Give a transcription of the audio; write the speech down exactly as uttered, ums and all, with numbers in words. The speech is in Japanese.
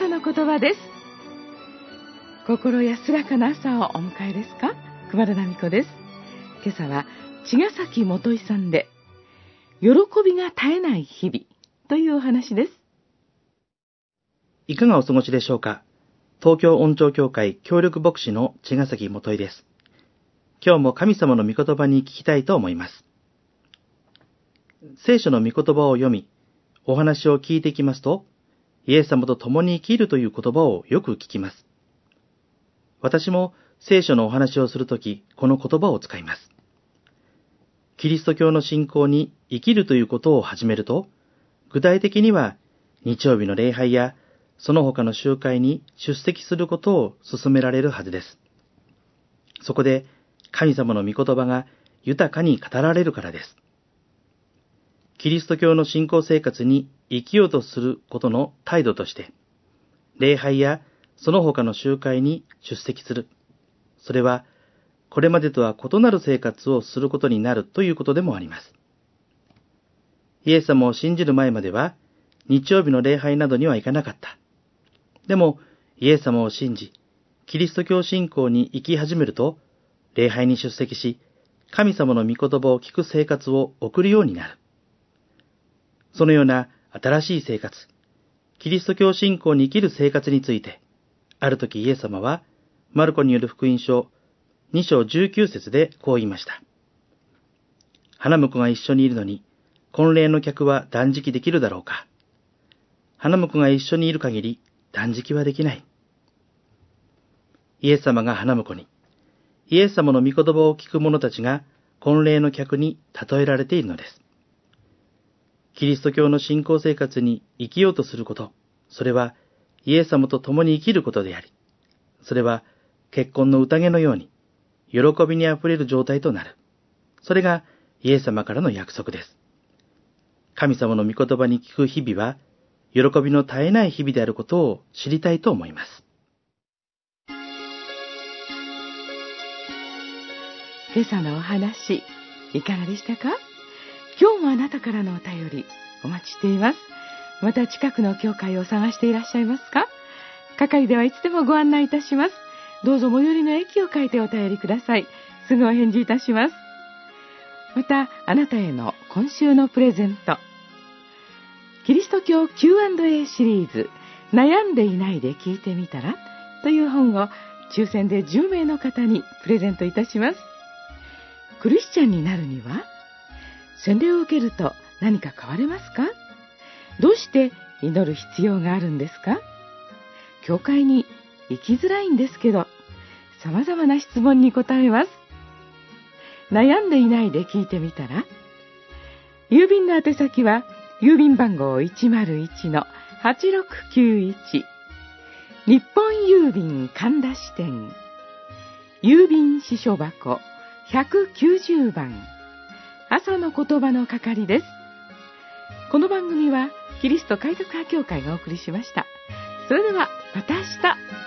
朝の言葉です。心安らかな朝をお迎えですか？熊田奈美子です。今朝は茅ヶ崎元井さんで喜びが絶えない日々というお話です。 いかがお過ごしでしょうか。東京恩寵協会協力牧師の茅ヶ崎元井です。今日も神様の御言葉に聞きたいと思います。聖書の御言葉を読み、お話を聞いていきますと、イエス様と共に生きるという言葉をよく聞きます。私も聖書のお話をするとき、この言葉を使います。キリスト教の信仰に生きるということを始めると、具体的には日曜日の礼拝やその他の集会に出席することを勧められるはずです。そこで神様の御言葉が豊かに語られるからです。キリスト教の信仰生活に生きようとすることの態度として、礼拝やその他の集会に出席する。それは、これまでとは異なる生活をすることになるということでもあります。イエス様を信じる前までは、日曜日の礼拝などには行かなかった。でも、イエス様を信じ、キリスト教信仰に生き始めると、礼拝に出席し、神様の御言葉を聞く生活を送るようになる。そのような新しい生活、キリスト教信仰に生きる生活について、ある時イエス様は、マルコによる福音書に章じゅうきゅう節でこう言いました。花婿が一緒にいるのに、婚礼の客は断食できるだろうか。花婿が一緒にいる限り、断食はできない。イエス様が花婿に、イエス様の御言葉を聞く者たちが婚礼の客に例えられているのです。キリスト教の信仰生活に生きようとすること、それはイエス様と共に生きることであり、それは結婚の宴のように喜びにあふれる状態となる。それがイエス様からの約束です。神様の御言葉に聞く日々は、喜びの絶えない日々であることを知りたいと思います。 今朝のお話、いかがでしたか？今日もあなたからのお便りお待ちしています。また近くの教会を探していらっしゃいますか？係ではいつでもご案内いたします。どうぞ最寄りの駅を書いてお便りください。すぐお返事いたします。またあなたへの今週のプレゼント、キリスト教 キューアンドエー シリーズ、悩んでいないで聞いてみたらという本を抽選でじゅうめいの方にプレゼントいたします。クリスチャンになるには洗礼を受けると何か変われますか？どうして祈る必要があるんですか？教会に行きづらいんですけど、様々な質問に答えます。悩んでいないで聞いてみたら、郵便の宛先は郵便番号 いちまるいちのはちろくきゅういち、日本郵便神田支店、郵便支所箱ひゃくきゅうじゅうばん、朝の言葉の係です。この番組はキリスト開拓派教会がお送りしました。それではまた明日。